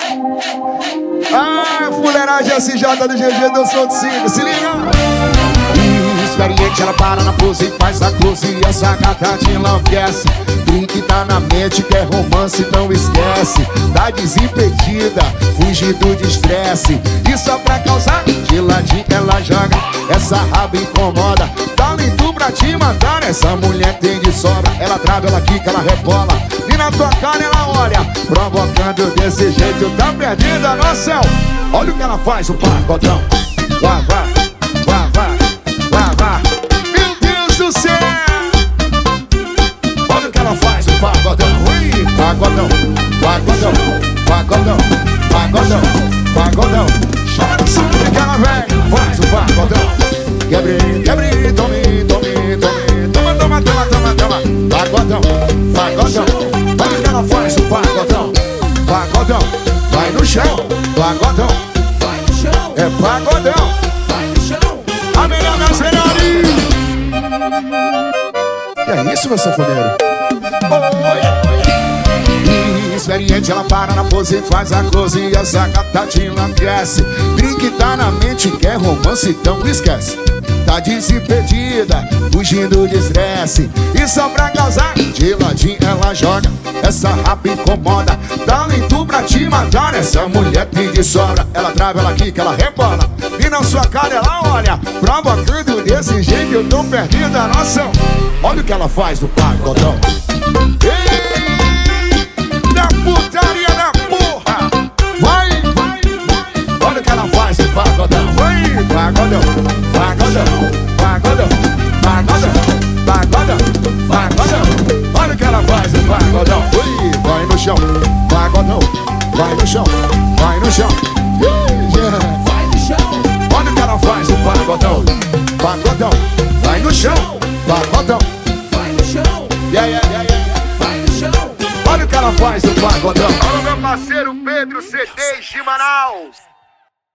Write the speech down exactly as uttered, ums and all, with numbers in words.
Ah, fuleiragem S J do G G do Som de cinco, se liga. Experiente, ela para na pose e faz a close. E essa gata te enlouquece. Drink tá na mente, quer romance, não esquece. Tá desimpedida, fugindo de estresse. E só pra causar, de ladinho ela joga. Essa raba incomoda, talento pra te matar. Essa mulher tem de sobra. Ela trava, ela quica, ela rebola. E na tua cara ela olha, provocando desse jeito. Tá perdida no céu. Olha o que ela faz, o pagodão. Vai, vai, vai, vai. Meu Deus do céu! Olha o que ela faz, o pagodão. Ui, pagodão, pagodão, pagodão, pagodão, pagodão. Chama no som que ela vem, faz o pagodão. Quebre, quebre, tome, tome, tome. Toma, toma, toma, toma, toma. Pagodão, pagodão. Olha o que ela faz, o pagodão. Pagodão, vai no chão. Pagodão, vai no chão. É pagodão, vai no chão. A melhor das melhores. E é isso, meu sanfoneiro. Oh, experiente, ela para na pose e faz a close. E essa gata te enlouquece. Drink tá na mente, quer romance, então esquece. Tá desimpedida, fugindo de estresse. E só pra causar, de ladinho ela joga. Essa rapa incomoda, talento pra te matar. Essa mulher tem de sobra. Ela trava, ela quica, ela rebola. E na sua cara ela olha, provocando desse jeito. Eu tô perdendo a noção. Olha o que ela faz no pagodão. Ei, da putaria da porra. Vai, vai, vai. Olha o que ela faz no pagodão. Vai, pagodão, pagodão, pagodão, pagodão, pagodão, pagodão. Olha o que ela faz no pagodão. Ui, vai no chão, pagodão. Vai no chão, vai no chão. Yeah. Vai no chão. Olha o que ela faz no pagodão. Pagodão, vai no chão. Pagodão, vai no chão. Yeah, yeah, yeah, yeah. Vai no chão. Olha o que ela faz no pagodão. Olha o meu parceiro Pedro C D de Manaus.